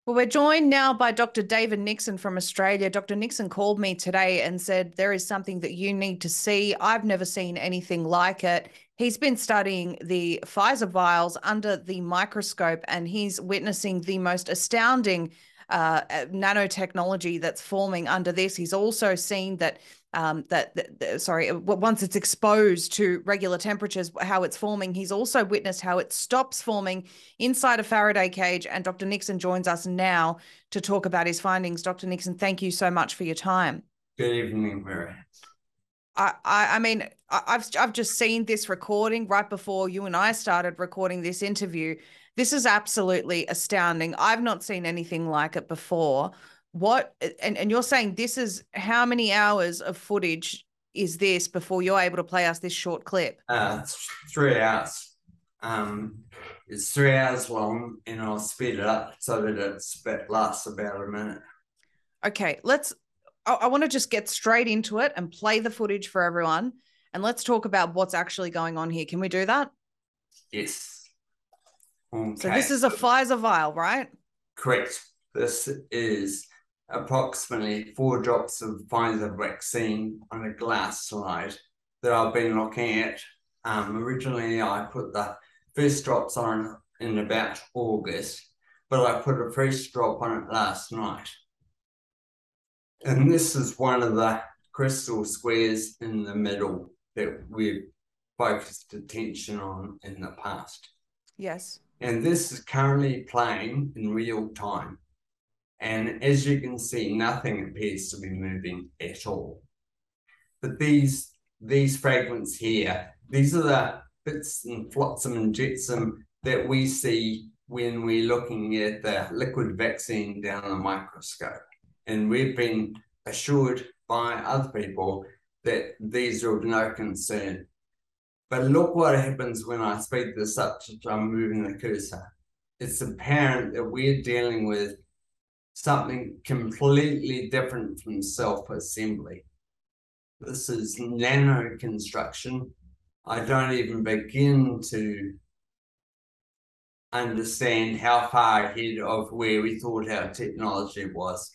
Well, we're joined now by Dr. David Nixon from Australia. Dr. Nixon called me today and said, there is something that you need to see. I've never seen anything like it. He's been studying the Pfizer vials under the microscope, and he's witnessing the most astounding nanotechnology that's forming under this. He's also seen that once it's exposed to regular temperatures, how it's forming. He's also witnessed how it stops forming inside a Faraday cage. And Dr. Nixon joins us now to talk about his findings. Dr. Nixon, thank you so much for your time. Good evening, Mary. I've just seen this recording right before you and I started recording this interview. This is absolutely astounding. I've not seen anything like it before. And you're saying this is how many hours of footage is this before you're able to play us this short clip? 3 hours. It's 3 hours long, and I'll speed it up so that it lasts about a minute. Okay, I want to just get straight into it and play the footage for everyone. And let's talk about what's actually going on here. Can we do that? Yes. Okay. So this is a Pfizer vial, right? Correct. This is approximately 4 drops of Pfizer vaccine on a glass slide that I've been looking at. Originally, I put the first drops on in about August, but I put a fresh drop on it last night. And this is one of the crystal squares in the middle that we've focused attention on in the past. Yes. And this is currently playing in real time. And as you can see, nothing appears to be moving at all. But these fragments here, these are the bits and flotsam and jetsam that we see when we're looking at the liquid vaccine down the microscope. And we've been assured by other people that these are of no concern. But look what happens when I speed this up, I'm moving the cursor. It's apparent that we're dealing with something completely different from self-assembly. This is nano construction. I don't even begin to understand how far ahead of where we thought our technology was.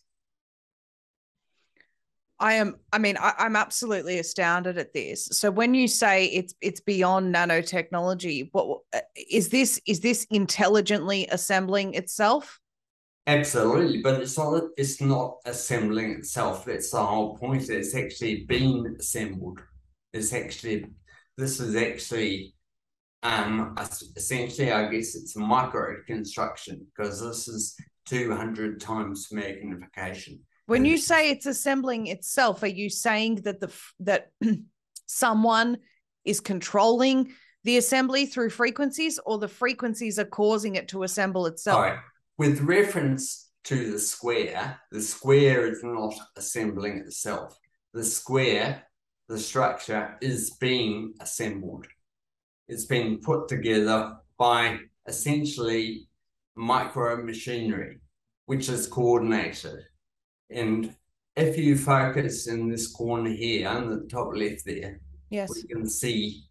I'm absolutely astounded at this. So when you say it's beyond nanotechnology, what is this? Is this intelligently assembling itself? Absolutely, but it's not assembling itself. That's the whole point. It's actually been assembled. This is actually essentially, I guess it's micro construction, because this is 200 times magnification. When you say it's assembling itself, are you saying that someone is controlling the assembly through frequencies, or the frequencies are causing it to assemble itself? All right. With reference to the square is not assembling itself. The structure is being assembled. It's being put together by essentially micro machinery, which is coordinated. And if you focus in this corner here, on the top left there, yes, we can see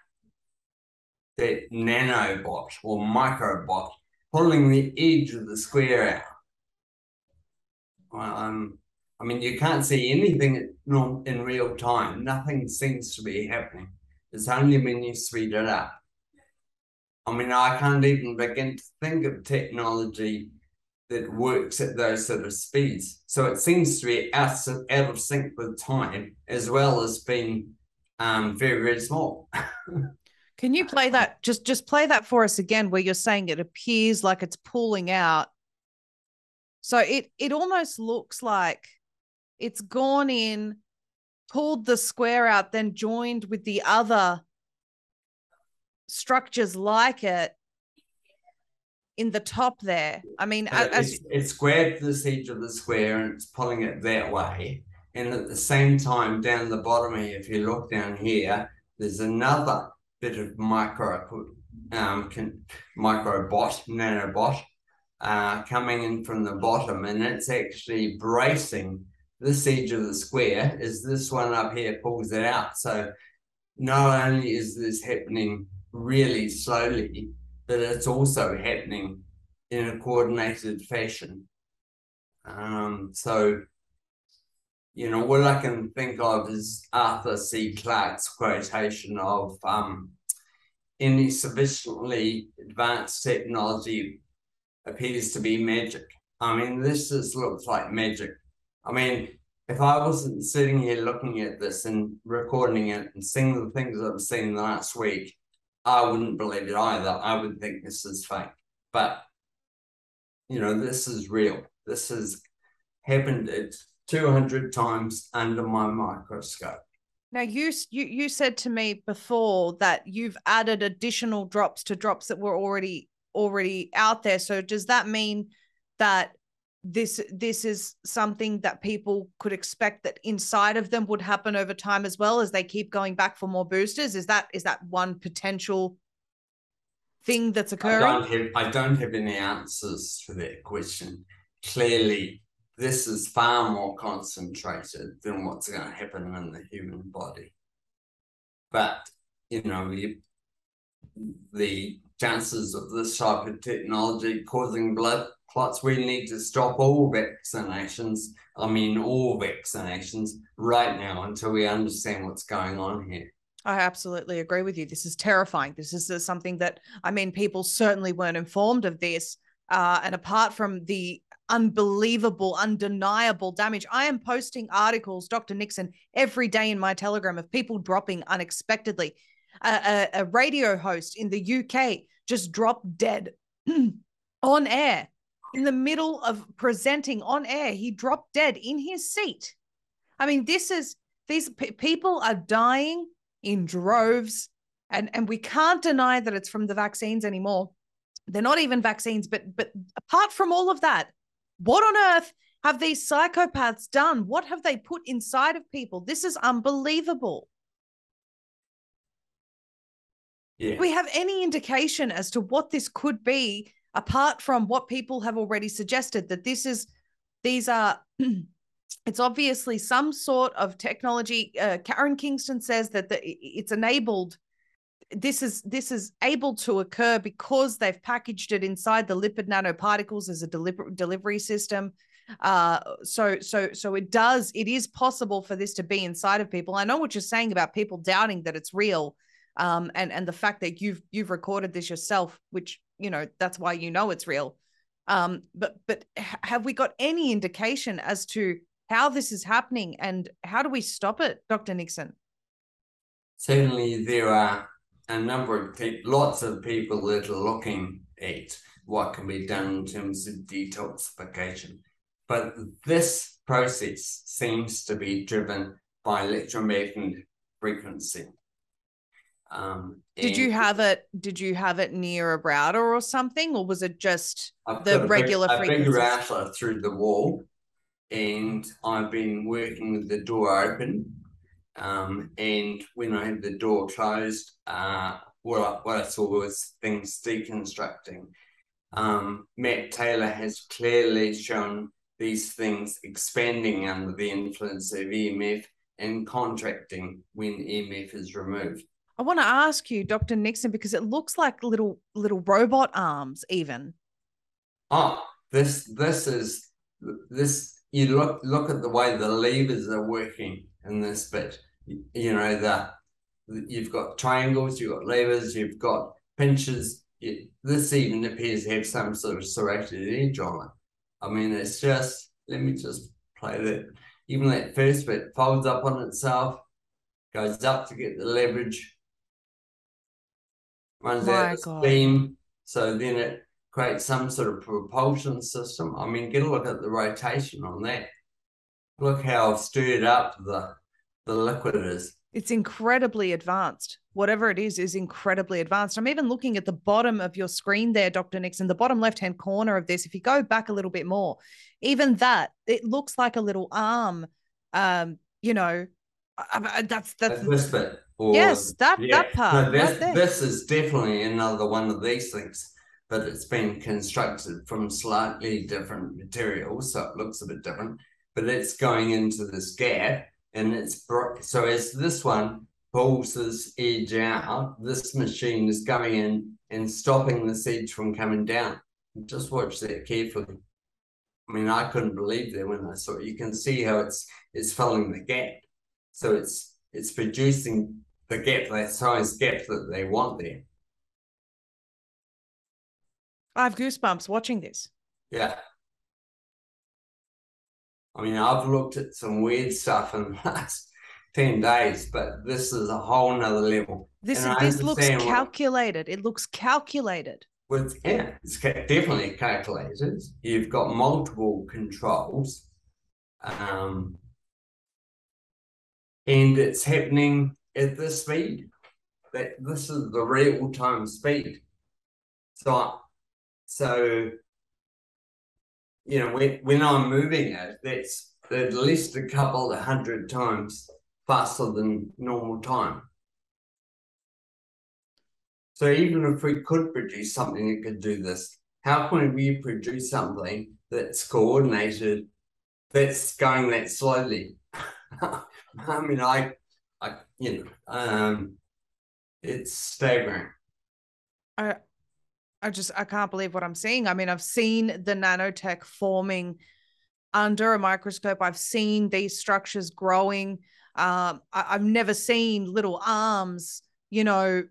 that nanobot or microbot pulling the edge of the square out. I mean, you can't see anything in real time. Nothing seems to be happening. It's only when you speed it up. I mean, I can't even begin to think of technology that works at those sort of speeds. So it seems to be out of sync with time, as well as being very, very small. Can you play that? Just play that for us again, where you're saying it appears like it's pulling out. So it almost looks like it's gone in, pulled the square out, then joined with the other structures like it in the top there. I mean, it's grabbed this edge of the square and it's pulling it that way. And at the same time, down the bottom here, if you look down here, there's another bit of nanobot, coming in from the bottom, and it's actually bracing this edge of the square as this one up here pulls it out. So not only is this happening really slowly, but it's also happening in a coordinated fashion. So, what I can think of is Arthur C. Clarke's quotation of any sufficiently advanced technology appears to be magic. I mean, this just looks like magic. I mean, if I wasn't sitting here looking at this and recording it and seeing the things I've seen last week, I wouldn't believe it either. I would think this is fake. But, this is real. This has happened 200 times under my microscope. Now, you said to me before that you've added additional drops to drops that were already out there. So does that mean that this is something that people could expect that inside of them would happen over time as well as they keep going back for more boosters? Is that one potential thing that's occurring? I don't have any answers for that question. Clearly, this is far more concentrated than what's going to happen in the human body. But, the chances of this type of technology causing blood clots, we need to stop all vaccinations right now until we understand what's going on here. I absolutely agree with you. This is terrifying. This is something that, people certainly weren't informed of this. And apart from the unbelievable, undeniable damage, I am posting articles, Dr. Nixon, every day in my Telegram of people dropping unexpectedly. A radio host in the UK just dropped dead on air. In the middle of presenting on air, he dropped dead in his seat. I mean, these people are dying in droves, and we can't deny that it's from the vaccines anymore. They're not even vaccines, but apart from all of that, what on earth have these psychopaths done? What have they put inside of people? This is unbelievable. Yeah. Do we have any indication as to what this could be, apart from what people have already suggested, that these are it's obviously some sort of technology. Karen Kingston says that it's enabled. This is able to occur because they've packaged it inside the lipid nanoparticles as a delivery system. So it is possible for this to be inside of people. I know what you're saying about people doubting that it's real, and the fact that you've recorded this yourself, which that's why it's real. But have we got any indication as to how this is happening and how do we stop it, Dr. Nixon? Certainly, there are a number of lots of people that are looking at what can be done in terms of detoxification. But this process seems to be driven by electromagnetic frequency. Did you have it near a router or something, or was it just the regular frequency? A big router through the wall, and I've been working with the door open. And when I had the door closed, what I saw was things deconstructing. Matt Taylor has clearly shown these things expanding under the influence of EMF and contracting when EMF is removed. I want to ask you, Dr. Nixon, because it looks like little robot arms even. Oh, this you look at the way the levers are working in this bit. You've got triangles, you've got levers, you've got pinches. This even appears to have some sort of serrated edge on it. I mean, it's just, let me just play that. Even that first bit folds up on itself, goes up to get the leverage, runs out the steam, so then it creates some sort of propulsion system. I mean, get a look at the rotation on that. Look how stirred up the liquid is. It's incredibly advanced. Whatever it is incredibly advanced. I'm even looking at the bottom of your screen there, Dr. Nixon, the bottom left-hand corner of this. If you go back a little bit more, even that, it looks like a little arm. That's this bit. Yes, that part. No, this is definitely another one of these things, but it's been constructed from slightly different materials, so it looks a bit different. But it's going into this gap, and so as this one pulls this edge out, this machine is going in and stopping this edge from coming down. Just watch that carefully. I mean, I couldn't believe that when I saw it. You can see how it's filling the gap. So it's producing the gap, that size gap that they want there. I have goosebumps watching this. Yeah. I mean, I've looked at some weird stuff in the last 10 days, but this is a whole nother level. This looks calculated. It looks calculated. Yeah, it's definitely calculated. You've got multiple controls. And it's happening at this speed. That this is the real time speed. So you know, when I'm moving it, that's at least a couple of 100 times faster than normal time. So even if we could produce something that could do this, how can we produce something that's coordinated, that's going that slowly? I mean, it's staggering. I can't believe what I'm seeing. I mean, I've seen the nanotech forming under a microscope. I've seen these structures growing. I've never seen little arms, you know,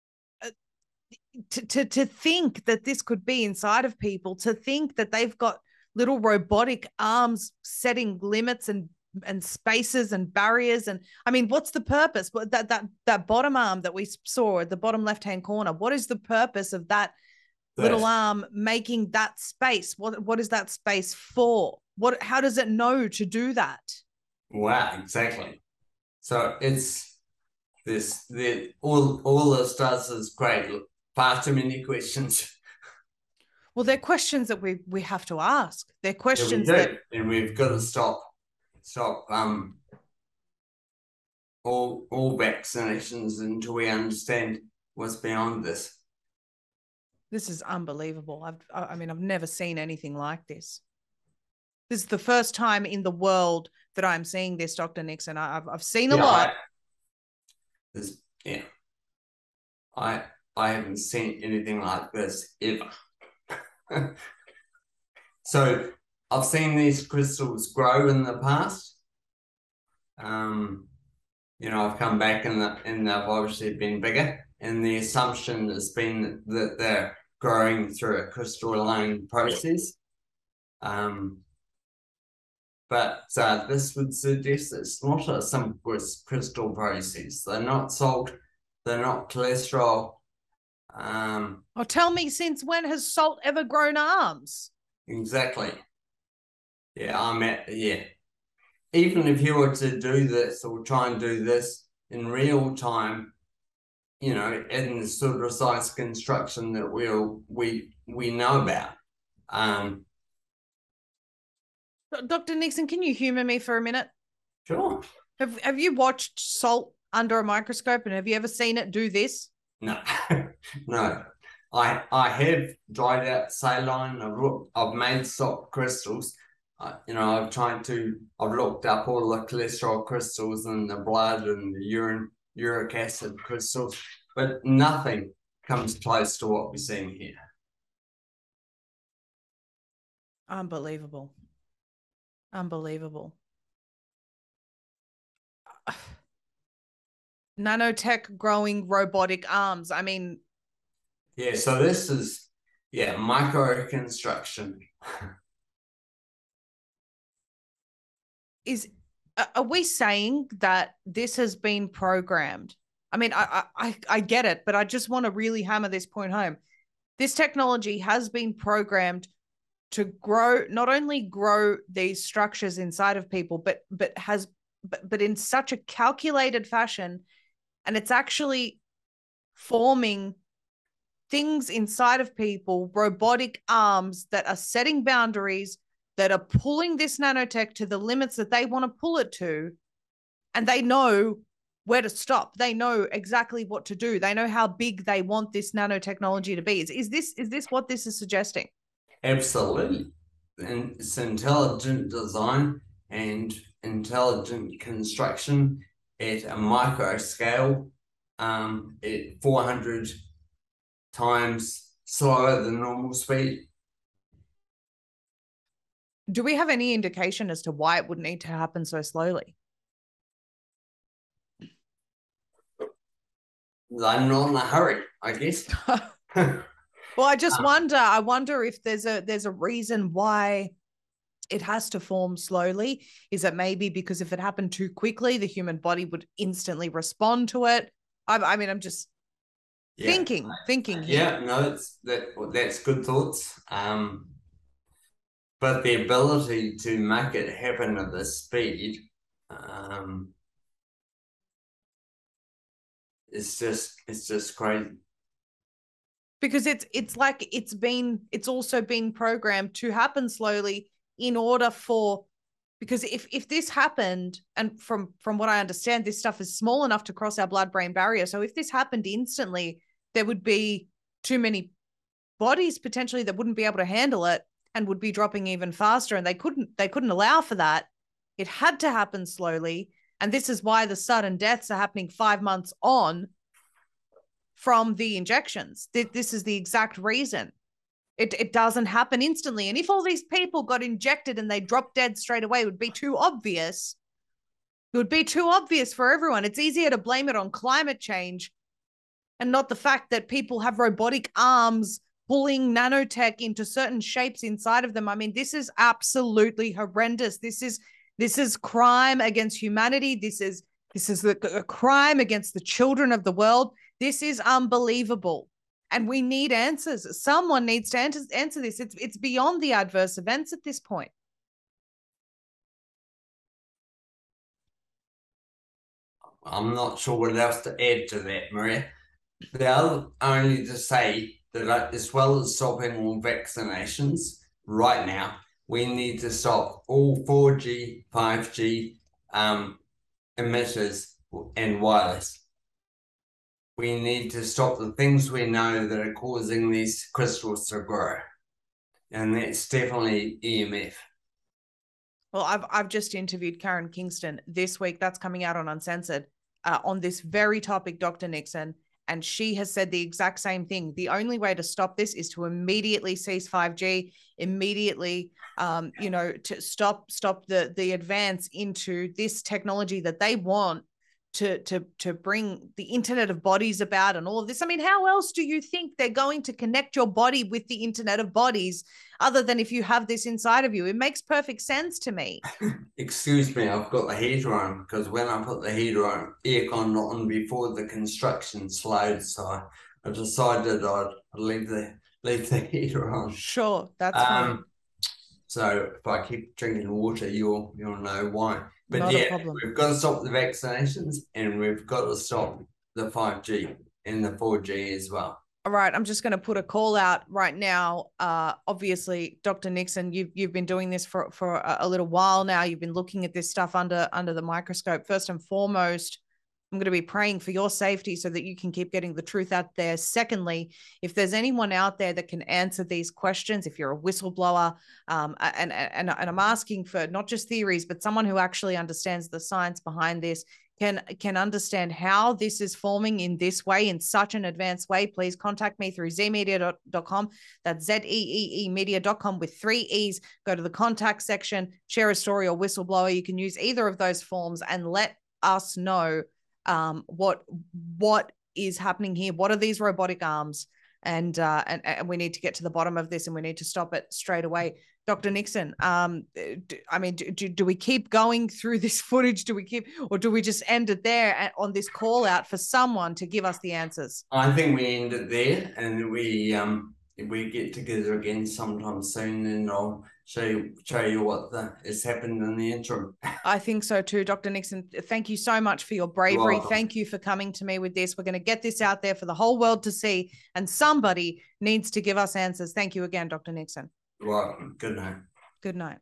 to think that this could be inside of people, to think that they've got little robotic arms setting limits and spaces and barriers. And I mean, what's the purpose? That bottom arm that we saw at the bottom left-hand corner, what is the purpose of that little arm making that space? What is that space for? How does it know to do that? Wow, exactly. So it's all this does is great. Far too many questions. Well, they're questions that we have to ask. They're questions and we've got to stop all vaccinations until we understand what's beyond this. This is unbelievable. I've never seen anything like this. This is the first time in the world that I'm seeing this, Dr. Nixon. I've seen a lot. I haven't seen anything like this ever. So I've seen these crystals grow in the past. You know, I've come back and they've obviously been bigger. And the assumption has been that they're growing through a crystalline process. But this would suggest it's not a simple crystal process. They're not salt, they're not cholesterol. Tell me, since when has salt ever grown arms? Exactly. Yeah, even if you were to do this or try and do this in real time, you know, in the sort of size construction that we know about. Dr. Nixon, can you humor me for a minute? Sure. Have you watched salt under a microscope, and have you ever seen it do this? No, no. I have dried out saline. I've made salt crystals. You know, I've looked up all the cholesterol crystals in the blood and the urine, uric acid crystals, but nothing comes close to what we're seeing here. Unbelievable. Unbelievable. Nanotech growing robotic arms. I mean, yeah, so this is microconstruction. Are we saying that this has been programmed? I mean, I get it, but I just want to really hammer this point home. This technology has been programmed to grow, not only grow these structures inside of people, but in such a calculated fashion, and it's actually forming things inside of people, robotic arms that are setting boundaries, that are pulling this nanotech to the limits that they want to pull it to, and they know where to stop. They know exactly what to do. They know how big they want this nanotechnology to be. Is this what this is suggesting? Absolutely. And it's intelligent design and intelligent construction at a micro scale, at 400 times slower than normal speed. Do we have any indication as to why it would need to happen so slowly? I'm not in a hurry, I guess. Well, I just wonder if there's a reason why it has to form slowly. Is it maybe because if it happened too quickly, the human body would instantly respond to it? I mean, I'm just thinking here. Yeah, no, that's good thoughts. But the ability to make it happen at this speed, it's just crazy. Because it's like it's also been programmed to happen slowly in order for, because if this happened, and from what I understand, this stuff is small enough to cross our blood-brain barrier. So if this happened instantly, there would be too many bodies potentially that wouldn't be able to handle it and would be dropping even faster. And they couldn't allow for that. It had to happen slowly. And this is why the sudden deaths are happening 5 months on from the injections. This is the exact reason. It doesn't happen instantly. And if all these people got injected and they dropped dead straight away, it would be too obvious. It would be too obvious for everyone. It's easier to blame it on climate change and not the fact that people have robotic arms pulling nanotech into certain shapes inside of them. I mean, this is absolutely horrendous. This is crime against humanity. This is a crime against the children of the world. This is unbelievable. And we need answers. Someone needs to answer this. It's beyond the adverse events at this point. I'm not sure what else to add to that, Maria. Only to say that as well as stopping all vaccinations right now, we need to stop all 4G, 5G emitters and wireless. We need to stop the things we know that are causing these crystals to grow. And that's definitely EMF. Well, I've just interviewed Karen Kingston this week. That's coming out on Uncensored on this very topic, Dr. Nixon. And she has said the exact same thing. The only way to stop this is to immediately cease 5G, immediately, to stop the advance into this technology that they want to bring the Internet of Bodies about and all of this. I mean, how else do you think they're going to connect your body with the Internet of Bodies other than if you have this inside of you? It makes perfect sense to me. Excuse me, I've got the heater on because when I put the heater on, aircon on before the construction slowed, so I decided I'd leave the heater on. Sure, that's fine. So if I keep drinking water, you'll know why. But Not a problem. We've got to stop the vaccinations and we've got to stop the 5G and the 4G as well. All right, I'm just going to put a call out right now. Obviously, Dr. Nixon, you've been doing this for a little while now. You've been looking at this stuff under the microscope. First and foremost, I'm going to be praying for your safety so that you can keep getting the truth out there. Secondly, if there's anyone out there that can answer these questions, if you're a whistleblower, and I'm asking for not just theories, but someone who actually understands the science behind this, can understand how this is forming in this way, in such an advanced way, please contact me through zeemedia.com. That's ZEEE media.com with 3 E's. Go to the contact section, share a story or whistleblower. You can use either of those forms and let us know what is happening here. What are these robotic arms? And we need to get to the bottom of this and we need to stop it straight away. Dr. Nixon, do we keep going through this footage? Do we just end it there on this call out for someone to give us the answers? I think we end it there and we get together again sometime soon and I'll show you what has happened in the interim. I think so too, Dr. Nixon. Thank you so much for your bravery. Thank you for coming to me with this. We're going to get this out there for the whole world to see, and somebody needs to give us answers. Thank you again, Dr. Nixon. Welcome. Good night. Good night.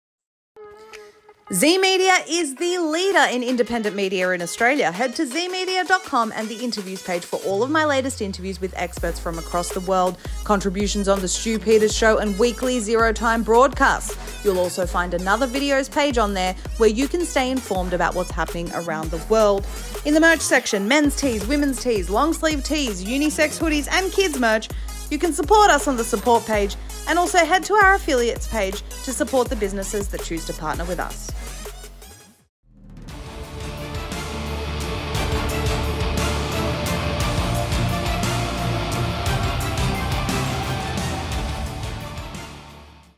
Z Media is the leader in independent media in Australia. Head to zeemedia.com and the interviews page for all of my latest interviews with experts from across the world, contributions on the Stu Peters Show, and weekly Zero Time broadcasts. You'll also find another videos page on there where you can stay informed about what's happening around the world. In the merch section, men's tees, women's tees, long sleeve tees, unisex hoodies, and kids merch. You can support us on the support page And also head to our affiliates page to support the businesses that choose to partner with us.